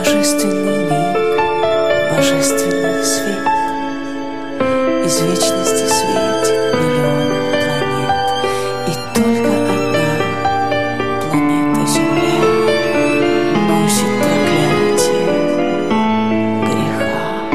Божественный лик, божественный свет, из вечности светит миллионы планет, и только одна планета Земля носит проклятие греха.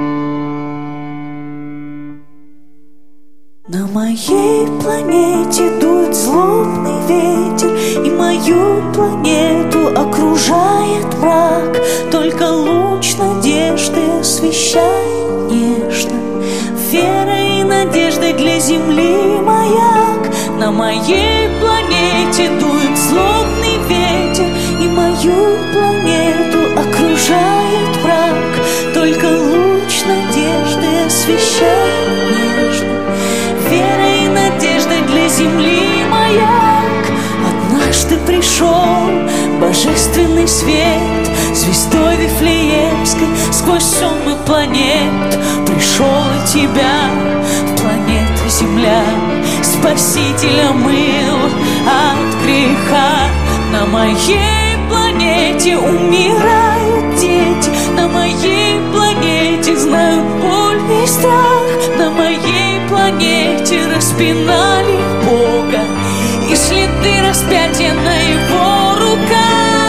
На моей планете дует злобный ветер, и мою планету окружает мрак. Только луч надежды освещает нежно, верой и надеждой для земли маяк. На моей планете дует злобный ветер, и мою планету окружает мрак. Только луч надежды освещает нежно, верой и надеждой для земли маяк. Однажды пришел божественный свет, звездой Вифлеемской сквозь сонмы планет пришел и тебя, планета Земля, Спасителя мыл от греха. На моей планете умирают дети, на моей планете знают боль и страх. На моей планете распинали Бога, и следы распятия на его руках.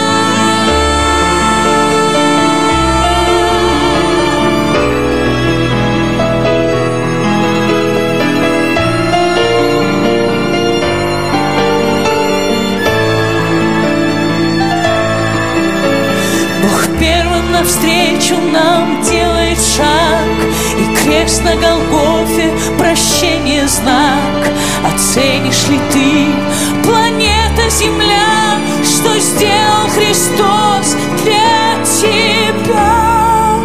Бог первым навстречу нам делает шаг, и крест на Голгофе прощение знак. Оценишь ли ты, планета Земля, что сделал Христос для тебя?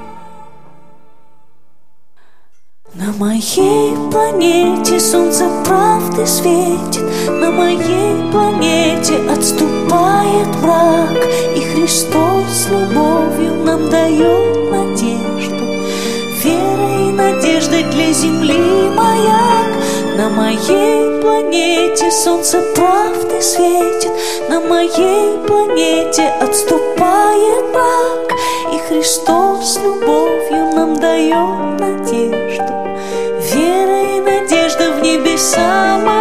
На моей планете солнце правды светит, на моей планете отступает мрак, и Христос с любовью нам дает надежду, верой и надеждой для земли маяк. На моей планете солнце правды светит, на моей планете отступает мрак, и Христос с любовью нам дает надежду, вера и надежда в небеса.